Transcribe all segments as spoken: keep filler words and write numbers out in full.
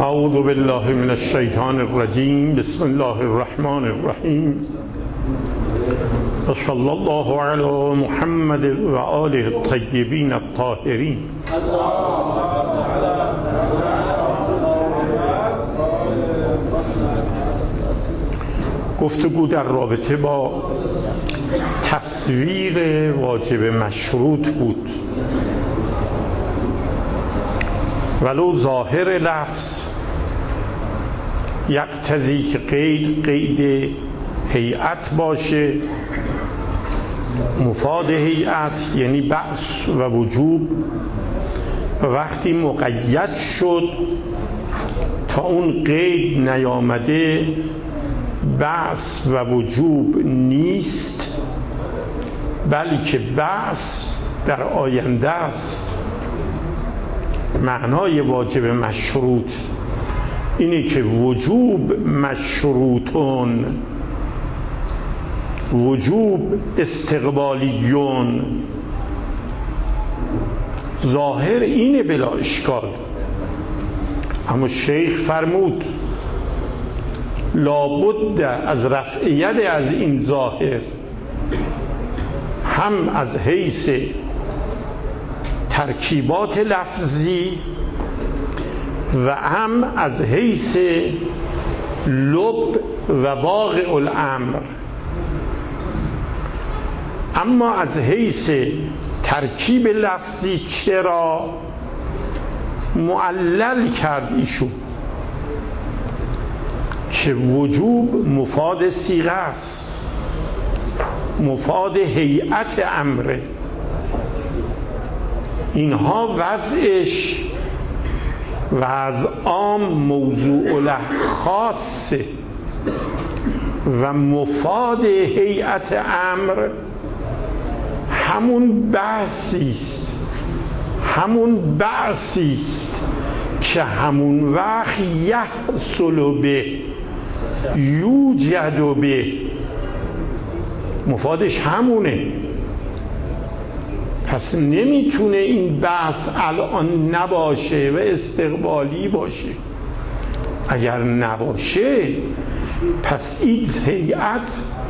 اعوذ بالله من الشیطان الرجیم. بسم الله الرحمن الرحیم. صلی الله علی محمد و آله الطیبین الطاهرین. گفتگو در رابطه با تصویر واجب مشروط بود، ولو ظاهر لفظ یقتضی که قید قید هیئت باشه، مفاد هیئت یعنی بعث و وجوب، و وقتی مقید شد تا اون قید نیامده بعث و وجوب نیست، بلکه بعث در آینده است. معنای واجب مشروط اینه که وجوب مشروطون، وجوب استقبالیون. ظاهر اینه بلا اشکال، اما شیخ فرمود لابد از رفع ید از این ظاهر، هم از حیث ترکیبات لفظی و هم از حیث لب و واقع الامر. اما از حیث ترکیب لفظی چرا معلل کرد ایشون که وجوب مفاد صیغه است، مفاد هیئت امره. اینها وضعش وضع عام موضوع له خاصه و مفاد هیئت امر همون بحثی است، همون بحثی است که همون وقت یحصل به یوجد به، مفادش همونه. پس نمیتونه این بحث الان نباشه و استقبالی باشه. اگر نباشه پس این هیئت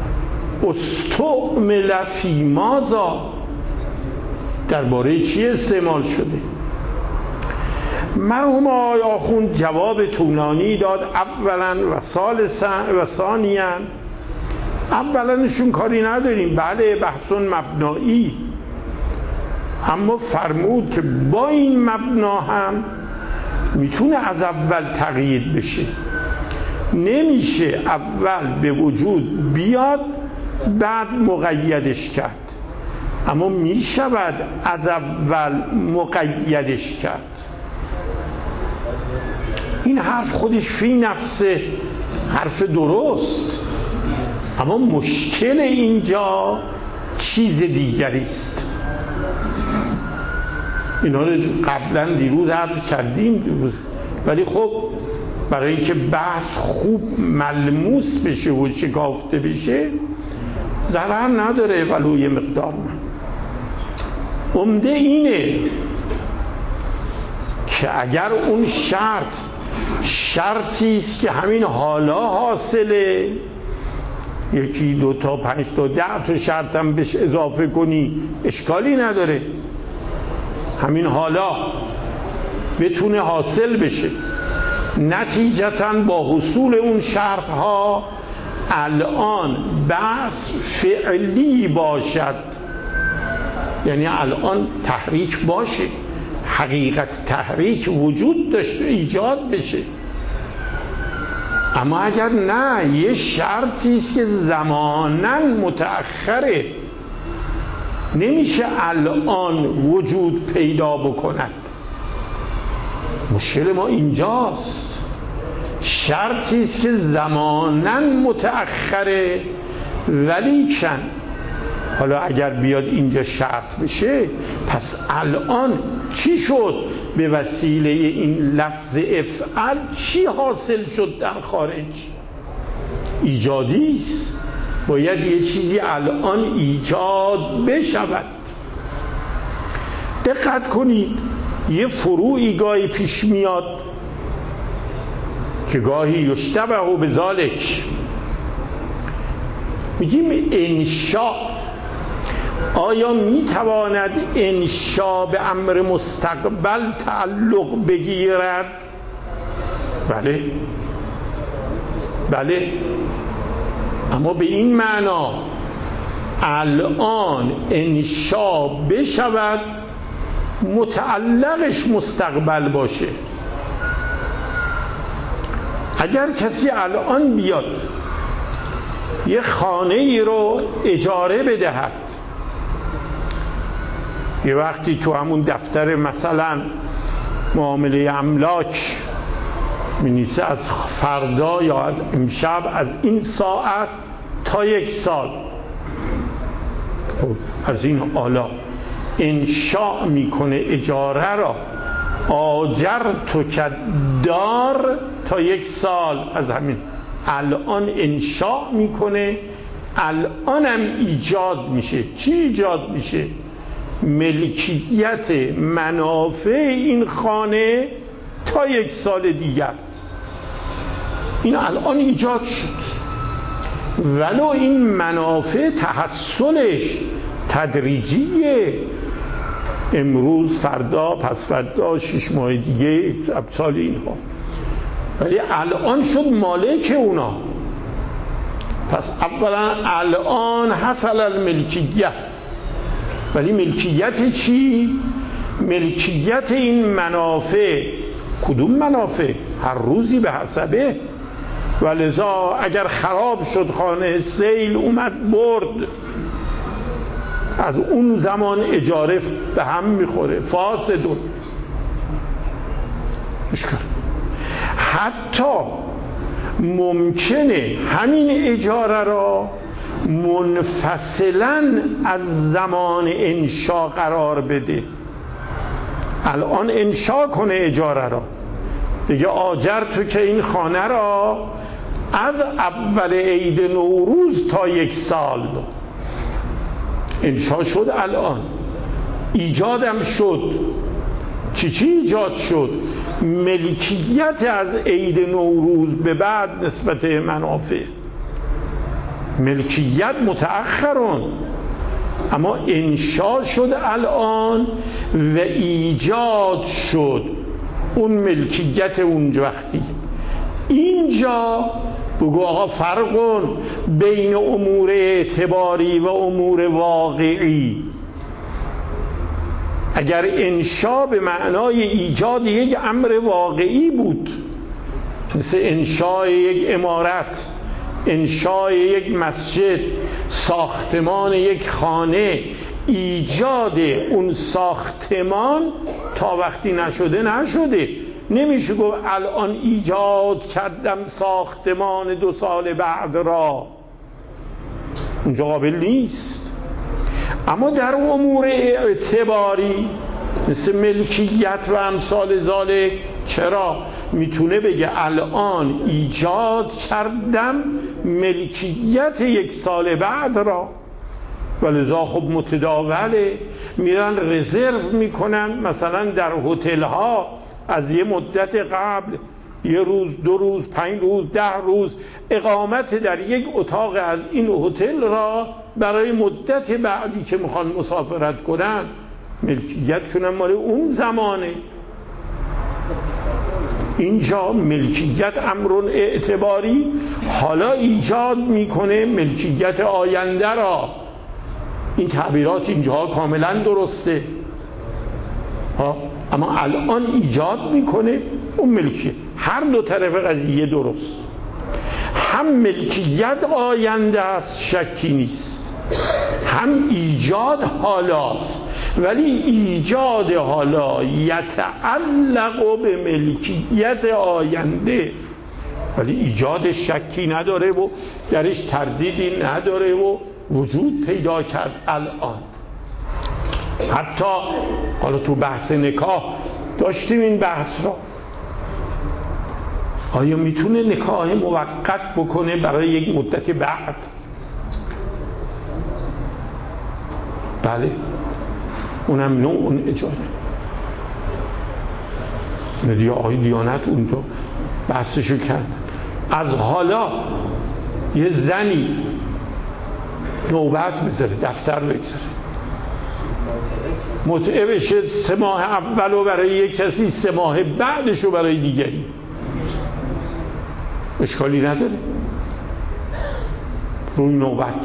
استعمل فی ماذا، درباره چی استعمال شده؟ مرحوم آقای آخوند جواب طولانی داد، اولا و ثالثا و ثانیا. اولنشون کاری نداریم، بله بحثون مبنایی، اما فرمود که با این مبنا هم میتونه از اول تقیید بشه. نمیشه اول به وجود بیاد بعد مقیدش کرد، اما میشود از اول مقیدش کرد. این حرف خودش فی نفسه حرف درست، اما مشکل اینجا چیز دیگری است. اینا رو قبلا دیروز عرض کردیم دیروز، ولی خب برای اینکه بحث خوب ملموس بشه و شکافته بشه ضرر نداره ولو یه مقدار. من عمده اینه که اگر اون شرط شرطی است که همین حالا حاصله، یکی دو تا پنج تا ده تا شرط هم بهش اضافه کنی اشکالی نداره، همین حالا بتونه حاصل بشه، نتیجتاً با حصول اون شرط ها الان بحث فعلی باشد، یعنی الان تحریک باشه، حقیقت تحریک وجود داشته ایجاد بشه. اما اگر نه، یه شرطی است که زماناً متأخره، نمیشه الان وجود پیدا بکند. مشکل ما اینجاست، شرطی است که زماناً متأخره، ولی کن حالا اگر بیاد اینجا شرط بشه پس الان چی شد؟ به وسیله این لفظ افعل چی حاصل شد در خارج؟ ایجادی است، باید یه چیزی الان ایجاد بشود. دقت کنید، یه فروعی گاهی پیش میاد که گاهی یشتبه و بذالک. میگیم انشاء، آیا میتواند انشاء به امر مستقبل تعلق بگیرد؟ بله بله، اما به این معنا الان انشاء بشود متعلقش مستقبل باشه. اگر کسی الان بیاد یه خانه ای رو اجاره بدهد، یه وقتی تو همون دفتر مثلا معامله املاک می‌نویسه از فردا یا از امشب از این ساعت تا یک سال، خب از این حالا انشاء میکنه اجاره را، آجر تو دار تا یک سال، از همین الان انشاء میکنه، الانم ایجاد میشه. چی ایجاد میشه؟ ملکیت منافع این خانه تا یک سال دیگر. این الان ایجاد شد، ولو این منافع تحصلش تدریجیه، امروز، فردا، پس فردا، شش ماه دیگه، سال اینها، ولی الان شد مالک اونا. پس اولا الان حصل الملکیت، ولی ملکیت چی؟ ملکیت این منافع. کدوم منافع؟ هر روزی به حسبه. ولذا اگر خراب شد خانه، سیل اومد برد، از اون زمان اجاره به هم میخوره، فاسدون. مشکل. حتی ممکنه همین اجاره را منفصلا از زمان انشاء قرار بده. الان انشاء کنه اجاره را، دیگه آجر تو که این خانه را از اول عید نوروز تا یک سال انشاء شد. الان ایجادم شد. چی چی ایجاد شد؟ ملکیت از عید نوروز به بعد نسبت منافع. ملکیت متأخرون، اما انشاء شد الان و ایجاد شد اون ملکیت اونج وقتی. اینجا بگو آقا فرقون بین امور اعتباری و امور واقعی. اگر انشاء به معنای ایجاد یک امر واقعی بود، مثل انشاء یک عمارت، انشاء یک مسجد، ساختمان یک خانه، ایجاد اون ساختمان تا وقتی نشده نشده. نمیشه گفت الان ایجاد کردم ساختمان دو سال بعد را، اونجا قابل نیست. اما در امور اعتباری مثل ملکیت و امثال ذالک، چرا؟ میتونه بگه الان ایجاد کردم ملکیت یک سال بعد را. ولذا خب متداوله، میرن رزرو میکنن، مثلا در هتل ها از یه مدت قبل یه روز، دو روز، پنج روز، ده روز اقامت در یک اتاق از این هتل را برای مدت بعدی که میخوان مسافرت کنن، ملکیتشون مال اون زمانه. اینجا ملکیت امرون اعتباری، حالا ایجاد میکنه ملکیت آینده را. این تعبیرات اینجا کاملا درسته ها، اما الان ایجاد میکنه اون ملکیت. هر دو طرف قضیه درست، هم ملکیت آینده است شکی نیست، هم ایجاد حالاست، ولی ایجاد حالا یتعلق به ملکیت آینده، ولی ایجاد شکی نداره و درش تردیدی نداره و وجود پیدا کرد الان. حتی حالا تو بحث نکاح داشتیم این بحث را، آیا میتونه نکاح موقت بکنه برای یک مدت بعد؟ بله، اونم نوع اون اجاره. ندیه آقای دیانت اونجا بحثشو کردم. از حالا یه زنی نوبت بذاره، دفتر بگذاره، متعه بشه سه ماه اولو برای یک کسی، سه ماه بعدشو برای دیگری، اشکالی نداره. روی نوبت.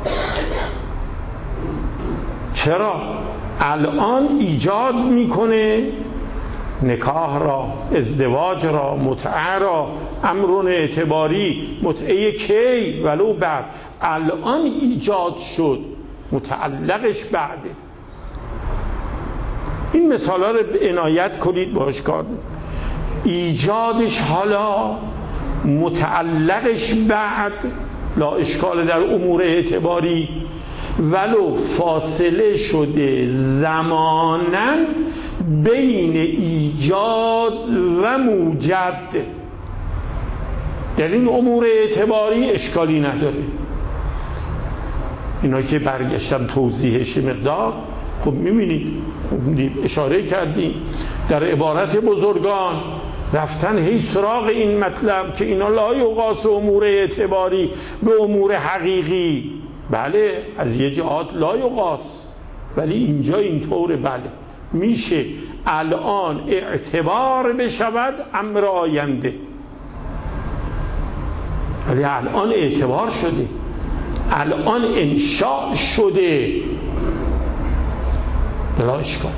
چرا؟ الان ایجاد میکنه نکاح را، ازدواج را، متعه را، امرون اعتباری. متعه کی؟ ولو بعد. الان ایجاد شد، متعلقش بعده. این مثال ها رو عنایت کنید، باش کار کنید. ایجادش حالا، متعلقش بعد، لا اشکال در امور اعتباری، ولو فاصله شده زماناً بین ایجاد و موجد. در این امور اعتباری اشکالی نداره. اینا که برگشتم توضیحش مقدار، خب میبینید، خب اشاره کردیم در عبارت بزرگان رفتن هی سراغ این مطلب که اینا لا یقاس امور اعتباری به امور حقیقی. بله، از یه جهات لا یقاس، ولی اینجا اینطوره. بله، میشه الان اعتبار بشود امر آینده، ولی الان اعتبار شده، الان انشاء شده، بلا اشکال.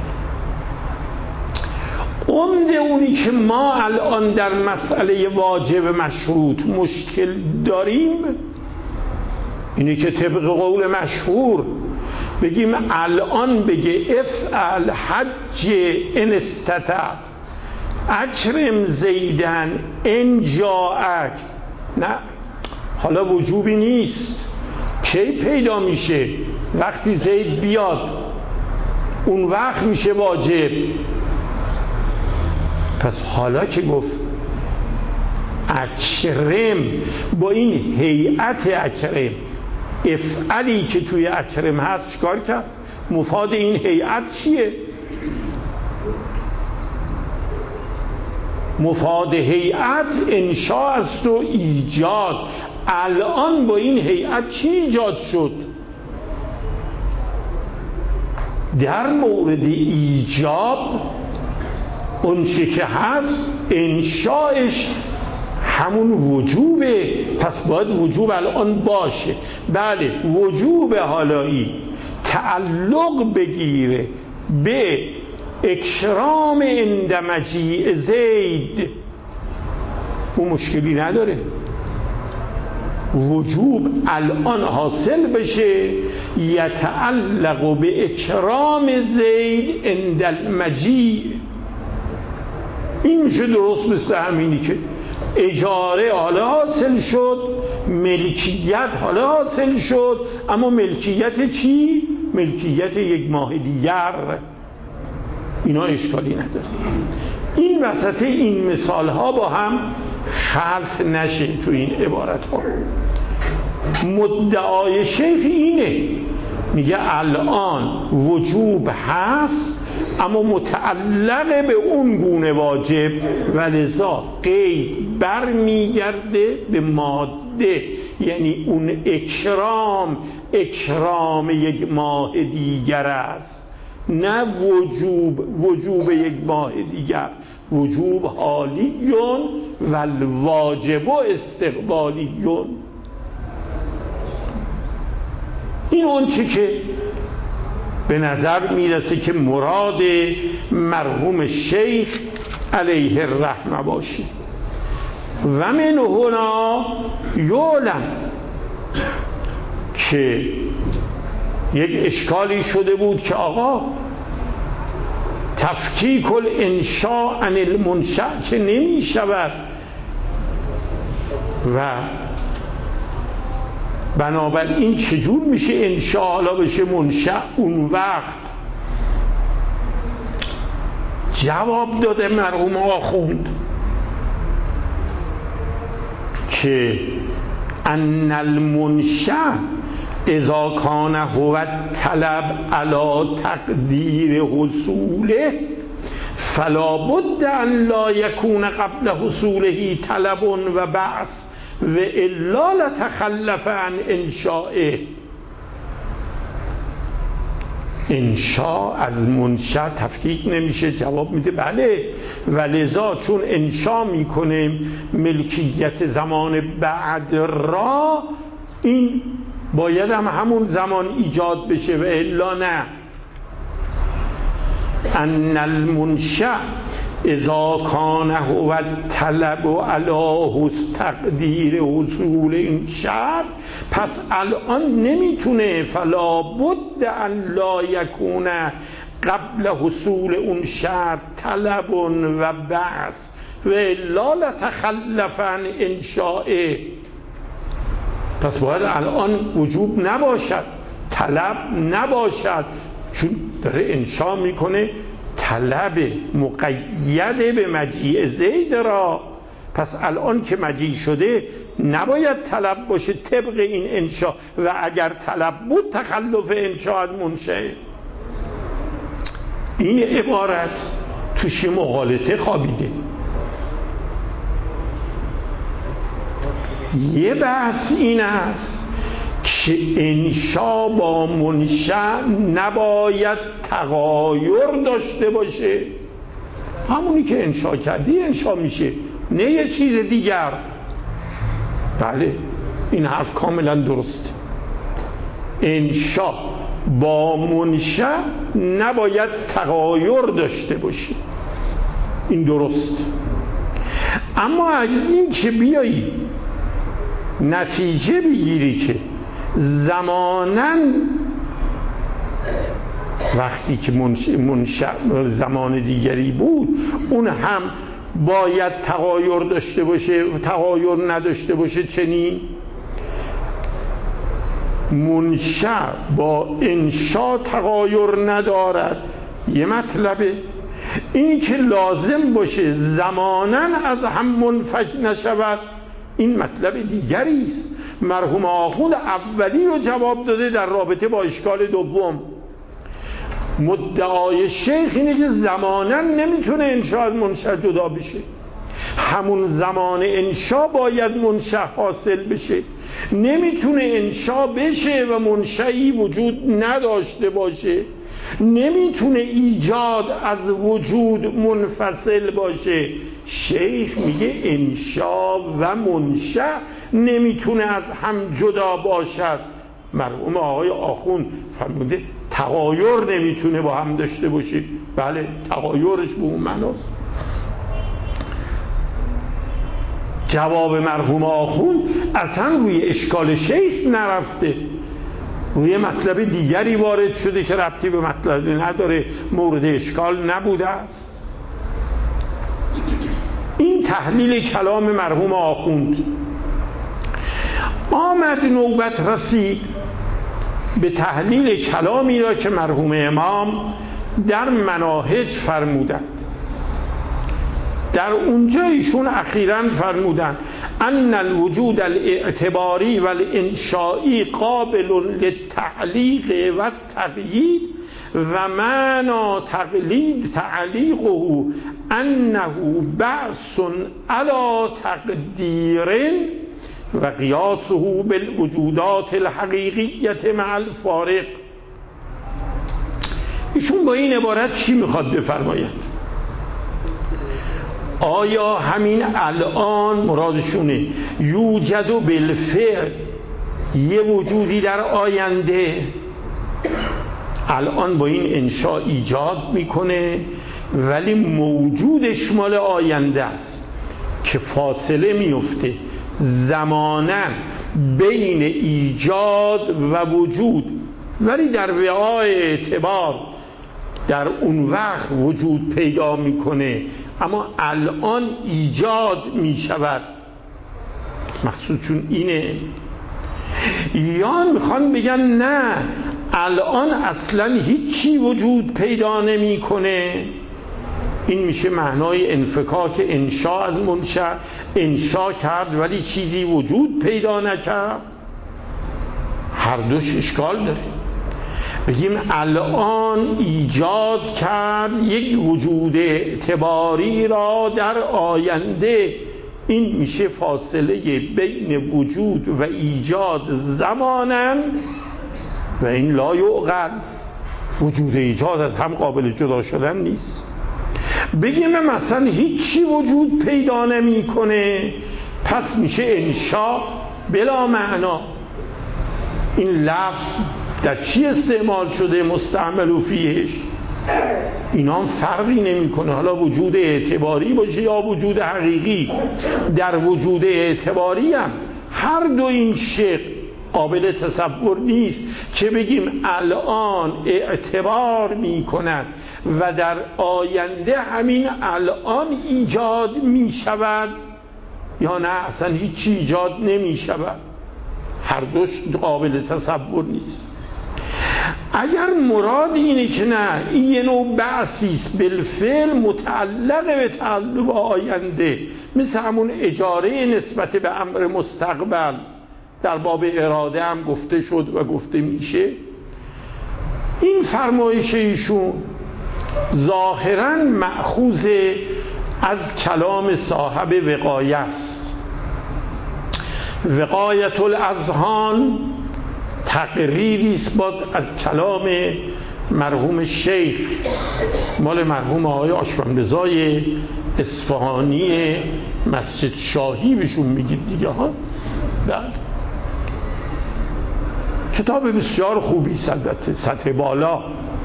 عمده اونی که ما الان در مسئله واجب مشروط مشکل داریم اینه که طبق قول مشهور بگیم الان بگه افعل حج ان استطعت، اکرم زیدن ان جاءک. نه، حالا وجوبی نیست. کی پیدا میشه؟ وقتی زید بیاد، اون وقت میشه واجب. پس حالا که گفت اکرم، با این هیئت اکرم، افعلی که توی اکرم هست چیکار کرد؟ مفاد این هیئت چیه؟ مفاد هیئت انشاء است و ایجاد. الان با این هیئت چی ایجاد شد؟ در مورد ایجاب اون چی که هست انشاءش همون وجوبه، پس باید وجوب الان باشه. بله، وجوب حالایی تعلق بگیره به اکرام عند مجیء زید، اون مشکلی نداره. وجوب الان حاصل بشه یتعلق به اکرام زید عند المجیء. این میشه درست مثل همینی که اجاره حالا حاصل شد، ملکیت حالا حاصل شد، اما ملکیت چی؟ ملکیت یک ماه دیگر. اینا اشکالی نداره. این وسط این مثال ها با هم خلط نشه تو این عبارت ها. مدعای شیخ اینه، میگه الان وجوب هست اما متعلق به اون گونه واجب، ولذا قید برمیگرده به ماده، یعنی اون اکرام اکرام یک ماه دیگر است، نه وجوب وجوب یک ماه دیگر. وجوب حالیون و الواجب استقبالیون. این اون چی که به نظر میرسه که مراد مرحوم شیخ علیه الرحمه باشه. و من هنا یعلم که یک اشکالی شده بود که آقا تفکیک الانشاء عن المنشأ که نمی شود و بنابراین چجور میشه انشاء حالا بشه منشأ اون وقت؟ جواب داده مرحوم آخوند که ان المنشأ اذا کان هو طلب علی تقدیر حصوله فلا بد ان لا یکون قبل حصوله طلب و بعث و الا لتخلف عن انشائه. انشا از منشا تفکیک نمیشه. جواب میده بله، ولذا چون انشا میکنه ملکیت زمان بعد را، این باید هم همون زمان ایجاد بشه و الا نه. ان المنشأ اذا کان هو الطلب علی تقدیر حصول این شرط، پس الان نمیتونه فلا بد ان لا یکون قبل حصول اون شرط طلب و بعث و الا لتخلف عن انشائه. پس باید الان وجوب نباشد، طلب نباشد، چون داره انشا میکنه طلب مقید به مجیء زید را. پس الان که مجیء شده نباید طلب باشه طبق این انشا، و اگر طلب بود تخلف انشا از منشأ. این عبارت توش مغالطه خوابیده. یه بحث این است که انشا با منشأ نباید تغایر داشته باشه. همونی که انشا کردی انشا میشه، نه یه چیز دیگر. بله، این حرف کاملا درست. انشا با منشأ نباید تغایر داشته باشه، این درست. اما اگه این که بیایی نتیجه بگیری که زماناً وقتی که منشأ زمان دیگری بود اون هم باید تغایر داشته باشه، تغایر نداشته باشه، چنین منشأ با انشا تغایر ندارد، یه مطلبه. این که لازم باشه زماناً از هم منفک نشود، این مطلب دیگری است. مرحوم آخوند اولی رو جواب داده در رابطه با اشکال دوم. مدعای شیخ اینه که زمانا نمیتونه انشا از منشأ جدا بشه، همون زمان انشا باید منشأ حاصل بشه. نمیتونه انشا بشه و منشأی وجود نداشته باشه، نمیتونه ایجاد از وجود منفصل باشه. شیخ میگه انشا و منشأ نمیتونه از هم جدا باشد. مرحوم آقای آخوند فرموده تغایر نمیتونه با هم داشته باشه. بله، تغایرش به اون معناست. جواب مرحوم آخوند اصلا روی اشکال شیخ نرفته، روی مطلب دیگری وارد شده که ربطی به مطلب نداره، مورد اشکال نبوده است. این تحلیل کلام مرحوم آخوند. آمد نوبت رسید به تحلیل کلامی را که مرحوم امام در مناهج فرمودند. در اونجا ایشون اخیراً فرمودند ان الوجود الاعتباری و الانشائی قابل للتعلیق و التقیید و معنی تقلید تعلیقه انه بعث علی تقدیر و قیاسه بالوجودات الحقیقیة مع الفارق. ایشون با این عبارت چی میخواد بفرماید؟ آیا همین الان مرادشونه یوجد و بالفعل یه وجودی در آینده الان با این انشا ایجاد میکنه، ولی موجودش مال آینده است که فاصله میفته زمانا بین ایجاد و وجود، ولی در وعای اعتبار در اون وقت وجود پیدا میکنه، اما الان ایجاد میشود. مقصودشون اینه. یا میخوان بگن نه، الان اصلا هیچی وجود پیدا نمیکنه. این میشه معنای انفکاک انشا از منشأ. انشا کرد ولی چیزی وجود پیدا نکرد. هر دوش اشکال داره. بگیم الان ایجاد کرد یک وجود اعتباری را در آینده، این میشه فاصله بین وجود و ایجاد زمانن و این لا یعقل. وجود ایجاد از هم قابل جدا شدن نیست. بگیم مثلا هیچی وجود پیدا نمی کنه، پس میشه انشاء بلا معنا. این لفظ در چی استعمال شده؟ مستعمل و فیهش. اینا هم فرقی نمی کنه حالا وجود اعتباری باشه یا وجود حقیقی. در وجود اعتباری هم هر دو این شق قابل تصور نیست که بگیم الان اعتبار می کند و در آینده همین الان ایجاد می شود، یا نه اصلا هیچی ایجاد نمی شود. هر دوش قابل تصور نیست. اگر مراد اینه که نه این یه نوع بعثیست بالفعل متعلق به تعلق آینده، مثل همون اجاره نسبت به امر مستقبل در باب اراده هم گفته شد و گفته میشه، این فرمایش ایشون ظاهراً مأخوذ از کلام صاحب وقایه است. وقایت الاذهان تقریری است باز از کلام مرحوم شیخ، مال مرحوم آقای آشممرضای اصفهانی مسجد شاهی بهشون میگید دیگه ها. بله، کتاب بسیار خوبی، البته سطح بالا.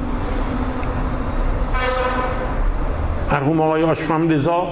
مرحوم آقای آشممرضا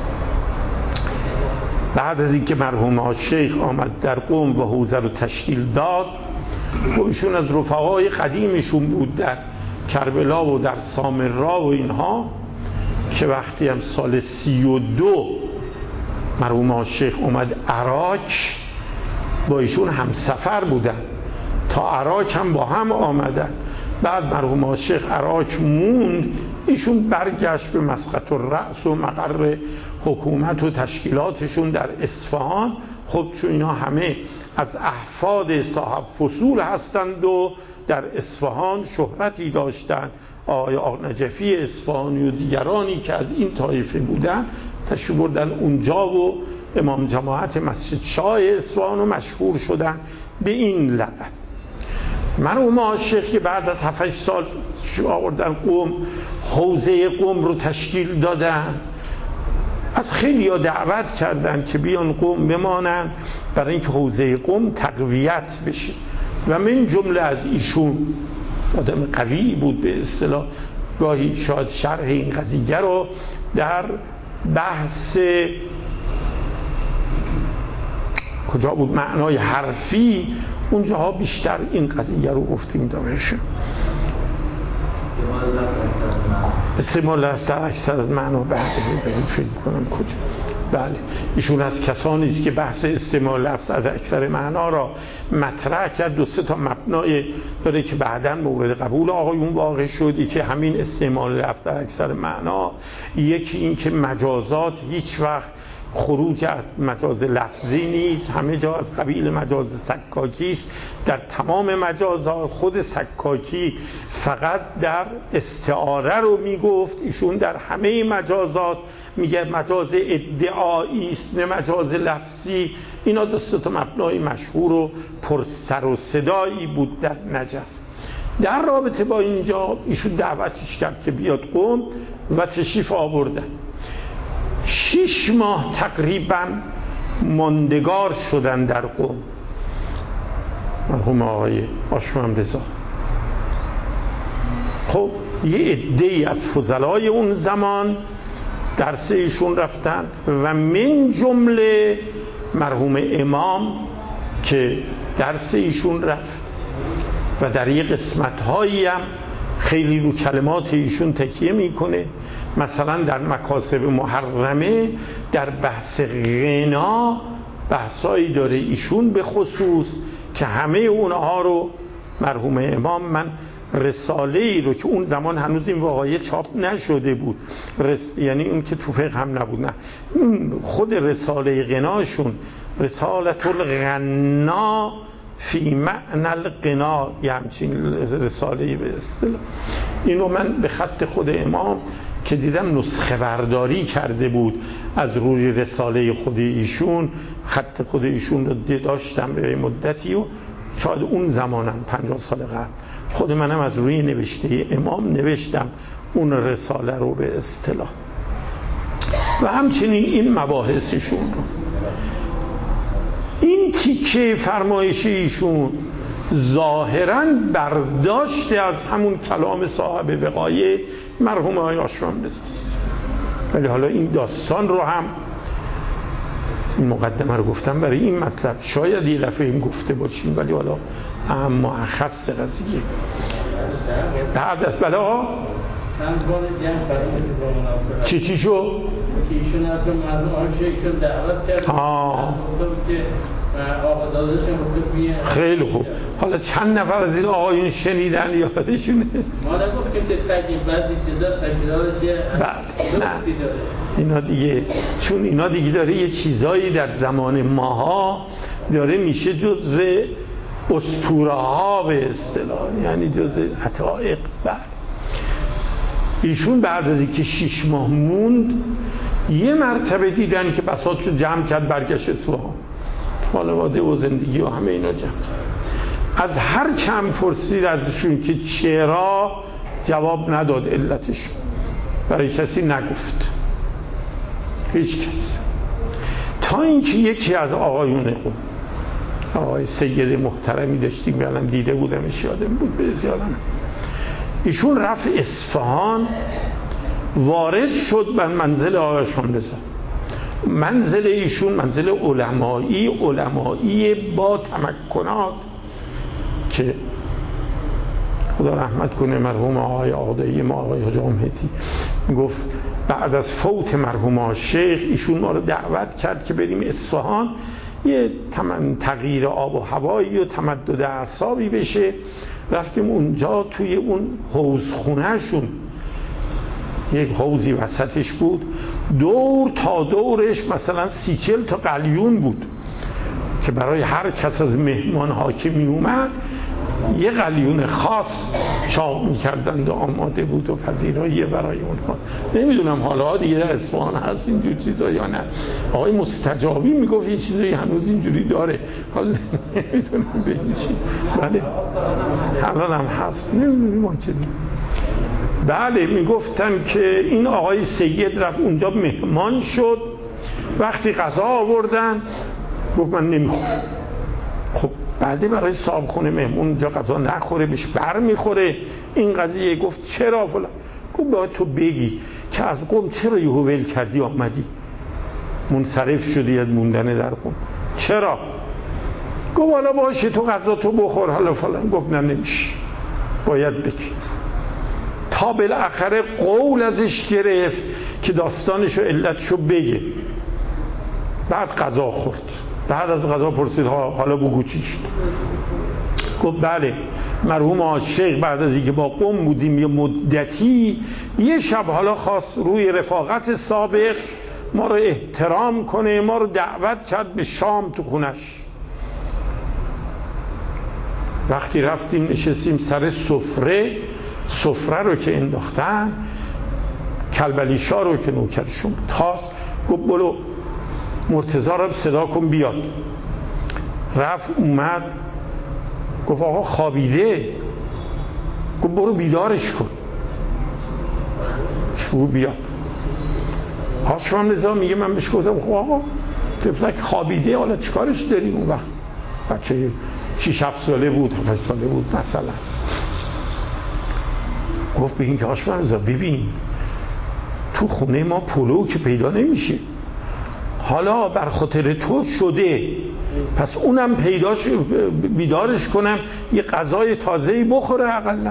بعد از اینکه مرحوم شیخ آمد در قم و حوزه رو تشکیل داد، و ایشون از رفقای قدیمشون بود در کربلا و در سامرا و اینها، که وقتی هم سال سی و دو مرحوم شیخ اومد عراق، با ایشون هم سفر بودن، تا عراق هم با هم آمدن. بعد مرحوم شیخ عراق موند، ایشون برگشت به مسقط الرأس و مقر حکومت و تشکیلاتشون در اصفهان. خب چون اینا همه از احفاد صاحب فصول هستند و در اصفهان شهرتی داشتند، آقای آق نجفی اصفهانی و دیگرانی که از این طایفه بودن تشریف بردن اونجا و امام جماعت مسجد شاه اصفهان و مشهور شدن به این لقب. مرحوم شیخ که بعد از هفت هشت سال آوردن قم، حوزه قم رو تشکیل دادن، از خیلی ها دعوت کردن که بیان قم بمانن برای اینکه حوزه قم تقویت بشه، و من جمله از ایشون آدم قوی بود به اصطلاح. گاهی شاید شرح این قضیه رو در بحث کجا بود معنای حرفی، اونجاها بیشتر این قضیه رو گفتیم دارشه. استعمال لفظ در اکثر از معنا بعد داریم فکر کنم کجا. بله، ایشون از کسانی است که بحث استعمال لفظ از اکثر معنا را مطرح کرد. دو سه تا مبنای داره که بعداً مورد قبول آقایون واقع شد، که همین استعمال لفظ در اکثر معنا، یکی این که مجازات هیچ وقت خروج از مجاز لفظی نیست، همه جا از قبیل مجاز سکاکی است. در تمام مجازات خود سکاکی فقط در استعاره رو میگفت، ایشون در همه مجازات میگه مجاز ادعایی است نه مجاز لفظی. اینا دو سه تا مبنای مشهور و پر سر و صدایی بود در نجف. در رابطه با اینجا ایشون دعوتش کرد که بیاد قم و تشریف آوردن. شش ماه تقریبا ماندگار شدن در قم مرحوم آقای آشممرضا. خب یه عده‌ای از فضلای اون زمان درس ایشون رفتن و من جمله مرحوم امام که درس ایشون رفت و در یه قسمت‌هایی هم خیلی رو کلمات ایشون تکیه میکنه. مثلا در مکاسب محرمه در بحث غنا بحثایی داره ایشون به خصوص که همه اونها رو مرحوم امام، من رساله ای رو که اون زمان هنوز این واقعه چاپ نشده بود، رس... یعنی اون که تو فقه هم نبود، نه خود رساله غناشون رسالت الغنا فی معنی القنا، یه همچین رساله‌ای به اصطلاح. اینو من به خط خود امام که دیدم نسخه برداری کرده بود از روی رساله خود ایشون، خط خود ایشون رو داشتم به مدتی و شاید اون زمانم پنجاه سال قبل خود منم از روی نوشته امام نوشتم اون رساله رو به اصطلاح و همچنین این مباحثشون رو. این تیکه فرمایش ایشون ظاهراً برداشته از همون کلام صاحب وقایع مرحوم آقای آشوب رضا است، ولی حالا این داستان رو هم این مقدمه رو گفتم برای این مطلب، شاید یه دفعه این گفته باشیم ولی حالا اما اخص قضیه بعد از بلا چند بار جمع فرمودید با مناسبت چی چی شو؟ که ایشون از مرحوم آقای شیخ دعوت کرد آه که آقا داداشم گفته بیان. خیلی خوب. حالا چند نفر از این آقایون شنیدن یادشونه؟ ما نگفتیم که تقییم بعضی چیزا تکرارش یه بعد نه اینا دیگه، چون اینا دیگه داره یه چیزایی در زمان ماها داره میشه جزو اسطوره ها به اصطلاح، یعنی جزو عتایق. بعد ایشون بعد از اینکه شش ماه موند یه مرتبه دیدن که بساطشو جمع کرد برگشت اصفهان، خانواده و زندگی و همه اینا جمع. از هر چند پرسید ازشون که چرا، جواب نداد علتش، برای کسی نگفت، هیچ کس. تا اینکه یکی از آقایون قم، آقای سید محترمی داشتیم الان دیده بودمش یادم بود به زیادم، ایشون رفت اصفهان، وارد شد بر منزل آقای آشوب رضا. منزل ایشون منزل علمایی علمایی با تمکنات که خدا رحمت کنه مرحوم آقای عقده‌ای ما آقای حاج مهدی گفت بعد از فوت مرحوم شیخ ایشون ما رو دعوت کرد که بریم اصفهان یه تغییر آب و هوایی و تمدد اعصابی بشه. رفتیم اونجا، توی اون حوض خونه شون یک حوضی وسطش بود، دور تا دورش مثلا سی چل تا قلیون بود که برای هر کس از مهمان ها که می اومد یه قلیون خاص چاق میکردند و آماده بود و پذیرایی برای اونها. نمیدونم حالا دیگه در اصفهان هست اینجور چیزا یا نه. آقای مستجابی میگفت یه چیزایی هنوز اینجوری داره، حالا نمیدونم ببینید. بله الان هم هست، نمیدونم ما چه. بله میگفتن که این آقای سید رفت اونجا مهمان شد، وقتی غذا آوردن گفت من نمیخورم. خب بعدی برای صاحب خونه مهمون اونجا غذا نخوره بهش بر میخوره این قضیه. گفت چرا فلان؟ گفت باید تو بگی که از قم چرا یهو ول کردی آمدی منصرف شدی از موندن در قم، چرا؟ گفت حالا باشه تو غذا تو بخور حالا فلان. گفت نه نمیشه، باید بگی. تا بالاخره قول ازش گرفت که داستانشو علتشو بگه. بعد غذا خورد، بعد از غذا پرسید حالا بگو چی شد؟ گفت بله مرحوم آقای شیخ بعد از اینکه با قم بودیم یه مدتی، یه شب حالا خواست روی رفاقت سابق ما رو احترام کنه، ما رو دعوت کرد به شام تو خونش. وقتی رفتیم نشستیم سر سفره، سفره رو که انداختن، کلبلی شاه رو که نوکرشون بود خواست، گفت بلو مرتضی رو صدا کن بیاد. رفت اومد گفت آقا خوابیده. گفت برو بیدارش کن. شو بیاد. آشوب رضا میگه من بهش گفتم خب آقا طفلک خوابیده، حالا چیکارش داریم؟ اون وقت بچه شش هفت ساله بود، هفت ساله بود مثلا. گفت بگین که آشوب رضا ببین تو خونه ما پلو که پیدا نمیشه، حالا بر خاطر تو شده، پس اونم پیداش بیدارش کنم یه غذای تازه‌ای بخوره اقلا.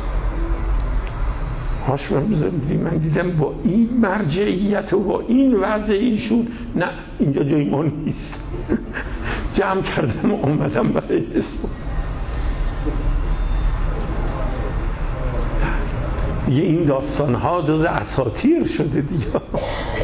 هاش من دیدم با این مرجعیت و با این وضع ایشون نه اینجا جای ما نیست. جمع کردم و اومدم برای اسم. دیگه این داستان ها جز اساطیر شده دیگه.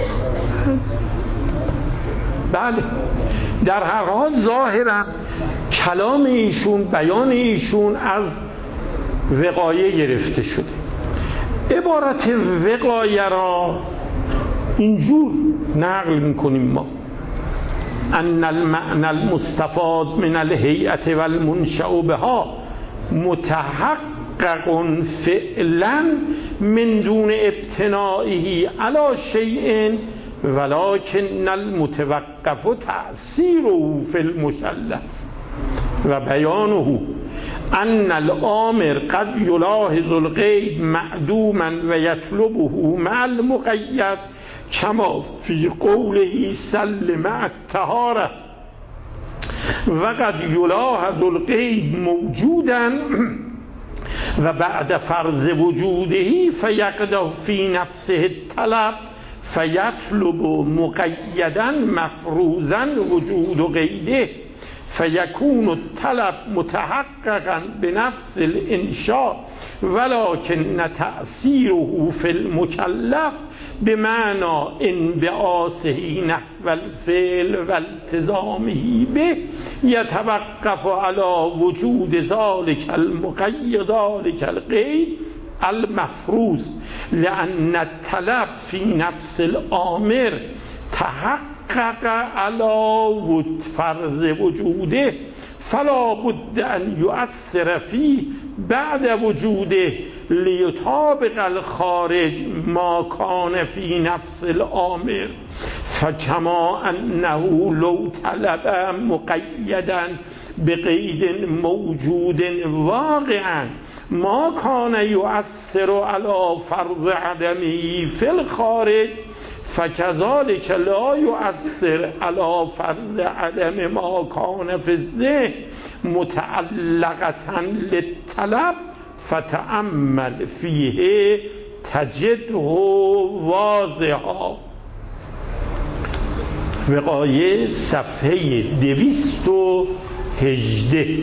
بله در هر حال ظاهرا کلام ایشون، بیان ایشون از وقایه گرفته شده. عبارت وقایه را اینجور نقل میکنیم ما: ان المعنى المستفاد من الهیئة والمنشأ بها متحقق فعلا من دون ابتنائه على شیء ولكن المتوقف تأثیره فی المکلف و بیانه ان الامر قد یلاحظ القید معدوما و یطلبه مع المقید کما فی قوله سل مع الطهارة و قد یلاحظ القید موجودا و بعد فرض وجوده فیقدح فی نفسه الطلب فیطلب مقیدا مفروضا وجود قیده فیکون الطلب متحققا بنفس الانشاء ولكن تأثیره فی المکلف بمعنى انبعاثه نحو الفعل والتزامه به یتوقف على وجود ذلك المقید ذلك القید المفروض لأن الطلب في نفس الآمر تحقق على فرض وجوده فلا بد أن يؤثر فيه بعد وجوده ليطابق الخارج ما كان في نفس الآمر فكما أنه لو طلب مقيدا بقيد موجود واقعا ما كان يؤثر على فرض عدمه في الخارج فكذلك لا يؤثر على فرض عدم ما كان في الذهن متعلقة للطلب فتأمل فيه تجده واضحا. وقایه صفحه دویست و هجده.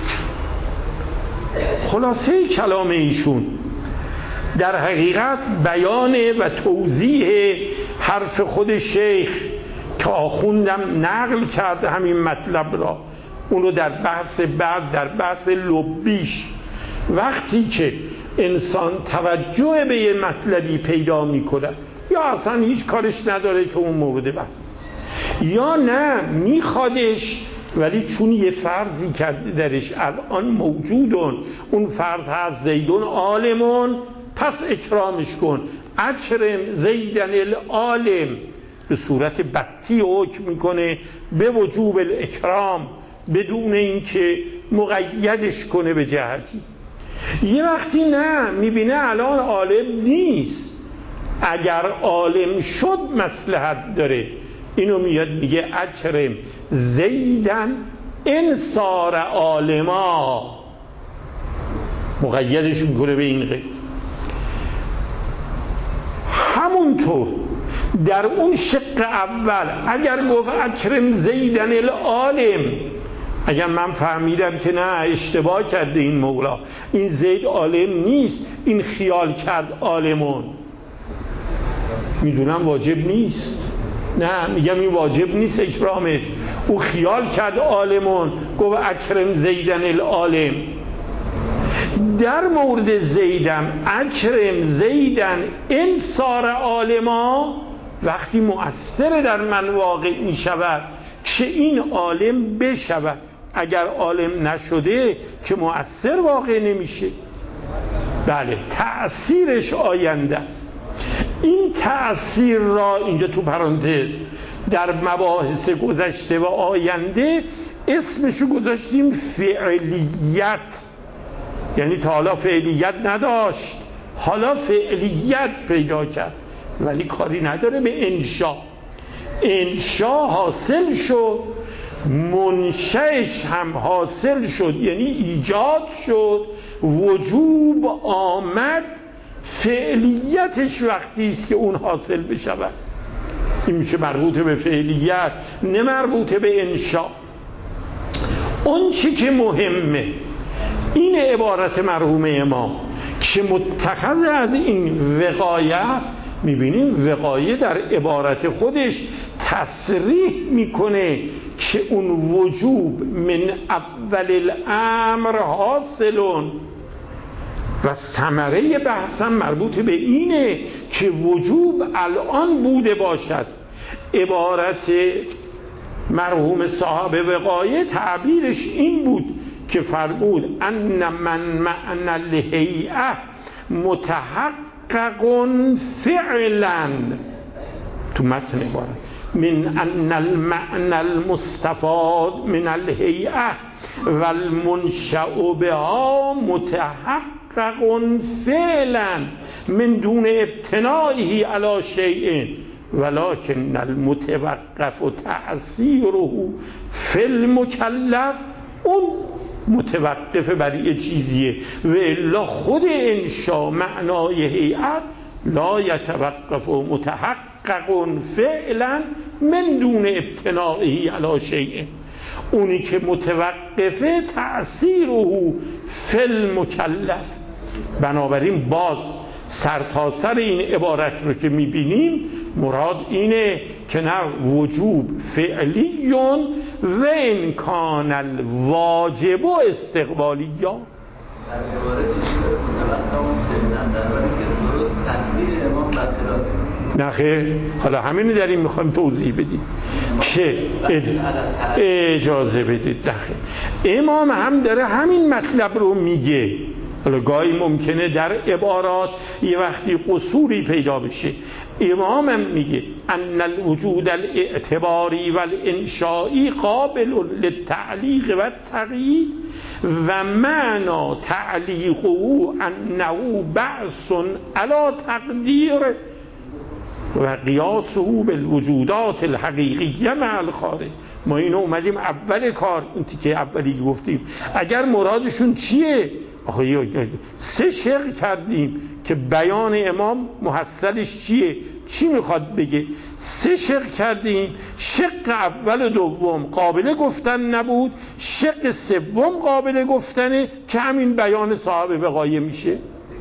خلاصه کلام ایشون در حقیقت بیان و توضیح حرف خود شیخ که آخوندم نقل کرده همین مطلب را، اونو در بحث بعد در بحث لبیش وقتی که انسان توجه به یه مطلبی پیدا میکنه یا اصلا هیچ کارش نداره که اون مورد بحث یا نه میخوادش ولی چون یه فرضی کرده درش الان موجودون، اون فرض هست زیدون عالمون پس اکرامش کن، اکرم زیدن العالم، به صورت بطی حکم میکنه به وجوب الاکرام بدون اینکه مقیدش کنه به جهتی. یه وقتی نه میبینه الان عالم نیست، اگر عالم شد مصلحت داره، اینو میاد میگه اکرم زیدن انصار عالما، مقیدش میکنه به این قید. همونطور در اون شق اول اگر گفت اکرم زیدن العالم، اگر من فهمیدم که نه اشتباه کرده این مولا، این زید عالم نیست، این خیال کرد عالمون، میدونم واجب نیست، نه میگم این واجب نیست اکرامش، او خیال کرد عالمون گفت اکرم زیدن العالم. در مورد زیدم اکرم زیدن انصار عالما وقتی مؤثر در من واقع می شود که این عالم بشود، اگر عالم نشده که مؤثر واقع نمیشه. بله تأثیرش آینده است. این تأثیر را اینجا تو پرانتز در مباحث گذشته و آینده اسمشو گذاشتیم فعلیت، یعنی تا حالا فعلیت نداشت، حالا فعلیت پیدا کرد ولی کاری نداره به انشا. انشا حاصل شد، منشأش هم حاصل شد، یعنی ایجاد شد، وجوب آمد، فعلیتش وقتی است که اون حاصل بشود. این میشه مربوط به فعلیت، نه مربوط به انشا. اون چی که مهمه این عبارت مرحوم ما که متخذ از این وقایه است. میبینیم وقایه در عبارت خودش تصریح میکنه که اون وجوب من اول الامر حاصلون و ثمره بحثم مربوط به اینه که وجوب الان بوده باشد. عبارت مرحوم صاحب وقایه تعبیرش این بود که فرمود ان من معنی الهیئه متحقق فعلا، تو متن عبارت من ان المعنى المستفاد من الهیئه والمنشأ بها متحقق فعلا من دون ابتنائه على شیء ولكن المتوقف تأثیره فی المکلف، اون متوقف بر یه چیزیه و الا خود انشا معنای هیئت لا یتوقف متحقق فعلا من دون ابتنائه علی شیء، اونی که متوقفه تأثیره فی المکلف. بنابراین باز سرتاسر این عبارت رو که میبینیم مراد اینه که نه وجوب فعلیون و امکان الواجب و استقبالی یا نه خیر. حالا همینو داریم میخوایم توضیح بدیم که اجازه بدید. داخل امام هم داره همین مطلب رو میگه. حالا گاهی ممکنه در عبارات یه وقتی قصوری پیدا بشه. امام هم میگه ان الوجود الاعتباری والانشائی قابل للتعلیق و التغییر و معنی تعلیقه انه بعث علی تقدیر و قیاسه بالوجودات الحقیقیه مع الخارج. ما اینو اومدیم اول کار اون تیکه اولی گفتیم اگر مرادشون چیه. آخه سه شق کردیم که بیان امام محصلش چیه، چی میخواد بگه. سه شق کردیم، شق اول و دوم قابل گفتن نبود، شق سوم قابل گفتنه که همین بیان صاحب وقایه میشه.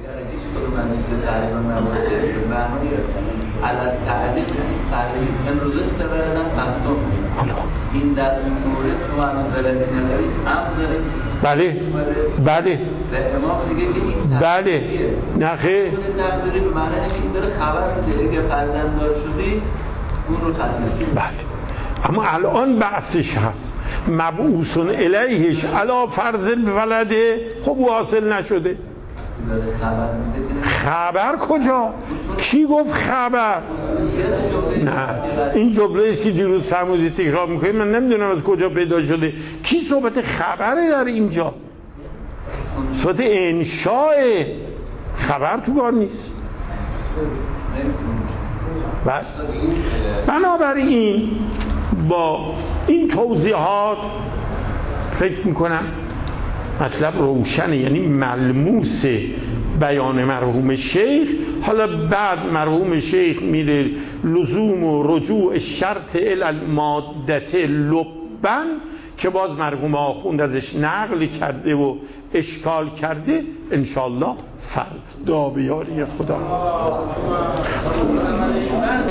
این در این مورد شما الان بلدی ندارید هم دارید بله بله و امام دیگه که این بله نخه خود تقدیری به معنی که این داره خبر میده اگه فرزنددار شدی اون رو خسته. بله اما الان بحثش هست مبعوث الیهش علی فرض الولده. خب او حاصل نشده. خبر کجا؟ کی گفت خبر؟ نه این جمله است که دیروز فرمودی تکرار میکنی، من نمیدونم از کجا پیدا شده. کی صحبت خبره در اینجا؟ صحبت انشاء، خبر تو کار نیست. بله بنابراین با این توضیحات فکر میکنم مطلب روشنه، یعنی ملموس بیان مرحوم شیخ. حالا بعد مرحوم شیخ میره لزوم و رجوع شرط الی المادت لبن که باز مرحوم آخوند ازش نقل کرده و اشکال کرده. انشالله فردا به یاری خدا.